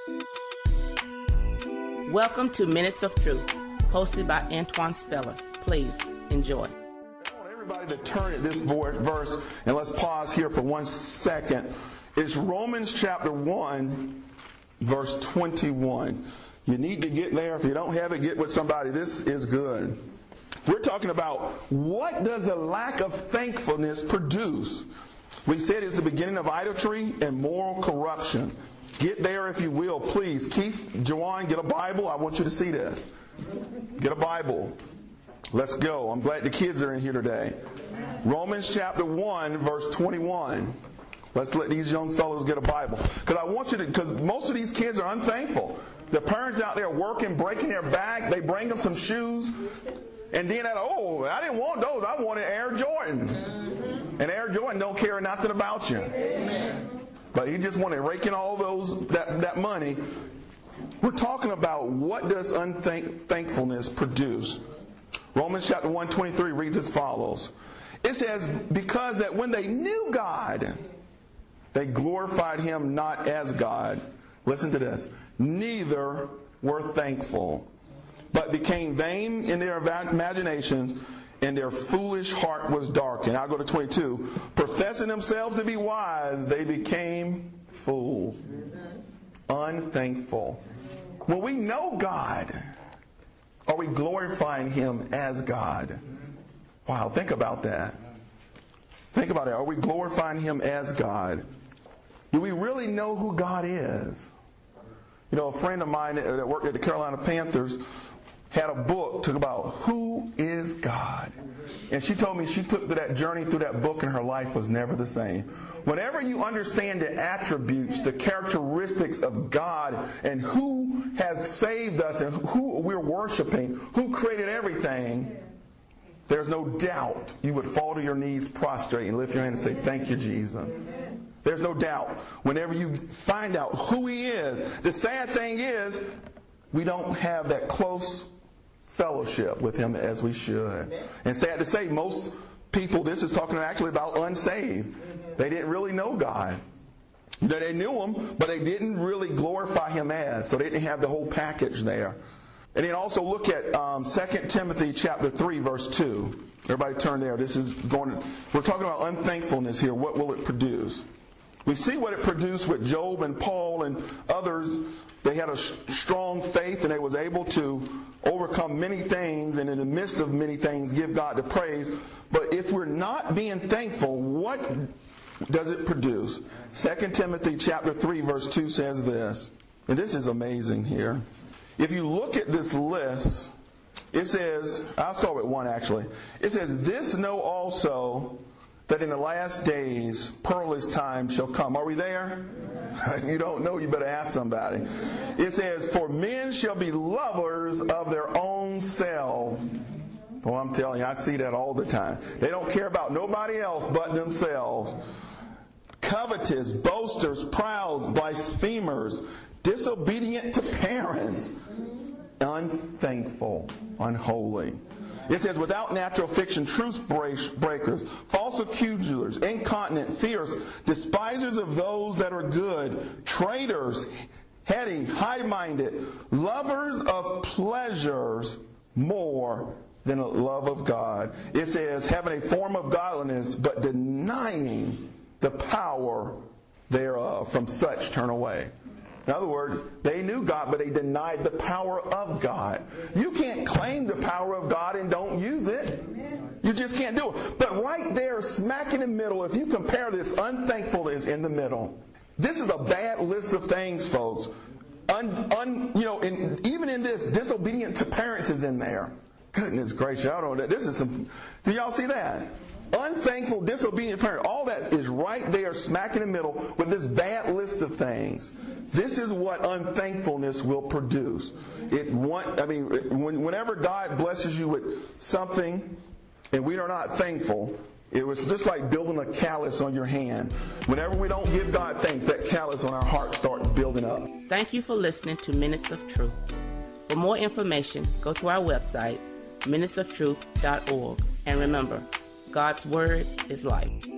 Welcome to Minutes of Truth, hosted by Antoine Speller. Please enjoy. I want everybody to turn at this verse, and let's pause here for 1 second. It's Romans chapter 1, verse 21. You need to get there. If you don't have it, get with somebody. This is good. We're talking about what does a lack of thankfulness produce? We said it's the beginning of idolatry and moral corruption. Get there if you will, please. Keith, Jawan, get a Bible. I want you to see this. Get a Bible. Let's go. I'm glad the kids are in here today. Romans chapter 1, verse 21. Let's let these young fellows get a Bible. Because most of these kids are unthankful. The parents out there working, breaking their back. They bring them some shoes. And then, I didn't want those. I wanted Air Jordan. And Air Jordan don't care nothing about you. But he just wanted raking all that money. We're talking about what does unthankfulness produce. Romans chapter 1:23 reads as follows. It says, because that when they knew God, they glorified him not as God. Listen to this. Neither were thankful, but became vain in their imaginations, and their foolish heart was darkened. I'll go to 22. Professing themselves to be wise, they became fools. Unthankful. When we know God, are we glorifying him as God? Wow, think about that. Think about it. Are we glorifying him as God? Do we really know who God is? You know, a friend of mine that worked at the Carolina Panthers had a book about who is God. And she told me she took that journey through that book and her life was never the same. Whenever you understand the attributes, the characteristics of God and who has saved us and who we're worshiping, who created everything, there's no doubt you would fall to your knees prostrate and lift your hand and say, thank you, Jesus. There's no doubt. Whenever you find out who he is, the sad thing is we don't have that close fellowship with him as we should. And sad to say, most people, this is talking actually about unsaved. They didn't really know God. They knew him, but they didn't really glorify him as. So they didn't have the whole package there. And then also look at 2 Timothy chapter 3, verse 2. Everybody turn there. We're talking about unthankfulness here. What will it produce? We see what it produced with Job and Paul and others. They had a strong faith and they was able to overcome many things, and in the midst of many things give God the praise. But if we're not being thankful, what does it produce? 2 Timothy chapter 3 verse 2 says this, and this is amazing here. If you look at this list, it says, I'll start with 1 actually. It says, this know also that in the last days perilous times shall come. Are we there? You don't know, you better ask somebody. It says, for men shall be lovers of their own selves. Well, I'm telling you, I see that all the time. They don't care about nobody else but themselves. Covetous, boasters, proud, blasphemers, disobedient to parents, unthankful, unholy. It says, without natural affection, truce breakers, false accusers, incontinent, fierce, despisers of those that are good, traitors, heady, high-minded, lovers of pleasures more than a love of God. It says, having a form of godliness, but denying the power thereof. From such turn away. In other words, they knew God, but they denied the power of God. You can't claim the power of God and don't use it. You just can't do it. But right there, smack in the middle, if you compare this, unthankfulness in the middle. This is a bad list of things, folks. Even in this, disobedient to parents is in there. Goodness gracious, I don't know. This is some. Do y'all see that? Unthankful, disobedient parent. All that is right there, smack in the middle, with this bad list of things. This is what unthankfulness will produce. Whenever God blesses you with something, and we are not thankful, it was just like building a callus on your hand. Whenever we don't give God thanks, that callus on our heart starts building up. Thank you for listening to Minutes of Truth. For more information, go to our website, minutesoftruth.org. And remember, God's Word is life.